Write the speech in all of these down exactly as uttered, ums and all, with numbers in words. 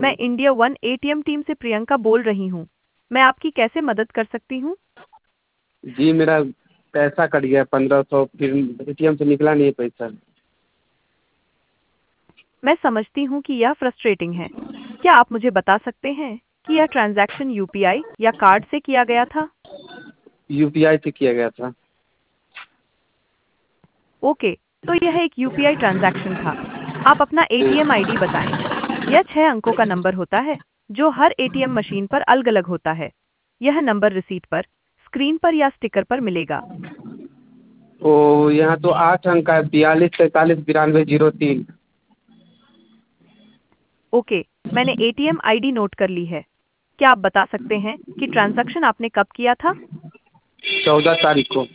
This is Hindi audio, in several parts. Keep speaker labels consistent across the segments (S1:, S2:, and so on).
S1: मैं इंडिया वन एटीएम टीम से प्रियंका बोल रही हूँ। मैं आपकी कैसे मदद कर सकती हूँ?
S2: जी मेरा पैसा कट गया पंद्रह सौ, फिर एटीएम से निकला नहीं है पैसा।
S1: मैं समझती हूँ कि यह फ्रस्ट्रेटिंग है। क्या आप मुझे बता सकते हैं कि यह ट्रांजैक्शन यूपीआई या कार्ड से किया गया था?
S2: यूपीआई से किया गया था।
S1: ओके, तो यह एक यूपीआई ट्रांजैक्शन था। आप अपना एटीएम आईडी बताएं। यह छह अंकों का नंबर होता है जो हर एटीएम मशीन पर अलग-अलग होता है। यह नंबर रिसीट पर, स्क्रीन पर या स्टिकर पर मिलेगा।
S2: ओ यहाँ तो आठ अंक का है, बयालीस तैंतालीस बिरानवे जीरो तीन।
S1: ओके, मैंने एटीएम आईडी नोट कर ली है। क्या आप बता सकते हैं कि ट्रांजैक्शन आपने कब किया था?
S2: चौदह तारीख को।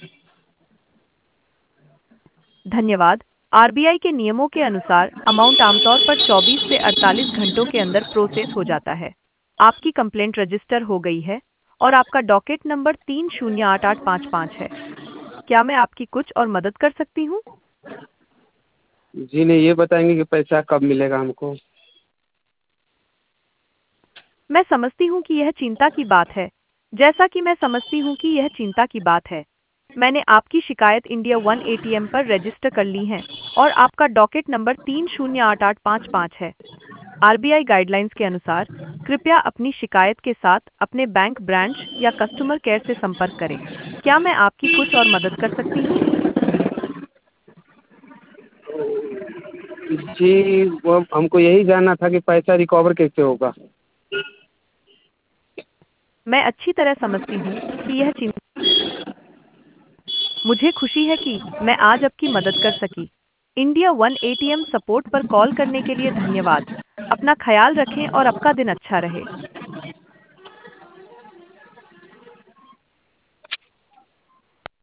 S1: धन्यवाद। आरबीआई के नियमों के अनुसार अमाउंट आमतौर पर चौबीस से अड़तालीस घंटों के अंदर प्रोसेस हो जाता है। आपकी कंप्लेंट रजिस्टर हो गई है और आपका डॉकेट नंबर तीन शून्य आठ आठ पाँच पाँच है। क्या मैं आपकी कुछ और मदद कर सकती हूँ?
S2: जी नहीं, ये बताएंगे कि पैसा कब मिलेगा हमको?
S1: मैं समझती हूँ कि यह चिंता की बात है। जैसा कि मैं समझती हूँ कि यह चिंता की बात है, मैंने आपकी शिकायत इंडिया वन एटीएम पर रजिस्टर कर ली है और आपका डॉकेट नंबर तीन शून्य आठ आठ पाँच पाँच है। आरबीआई गाइडलाइंस के अनुसार कृपया अपनी शिकायत के साथ अपने बैंक ब्रांच या कस्टमर केयर से संपर्क करें। क्या मैं आपकी कुछ और मदद कर सकती हूँ?
S2: जी वो हमको यही जानना था कि पैसा रिकवर कैसे होगा।
S1: मैं अच्छी तरह समझती हूँ कि यह चिंता। मुझे खुशी है कि मैं आज आपकी मदद कर सकी। इंडिया वन एटीएम सपोर्ट पर कॉल करने के लिए धन्यवाद। अपना ख्याल रखें और आपका दिन अच्छा रहे।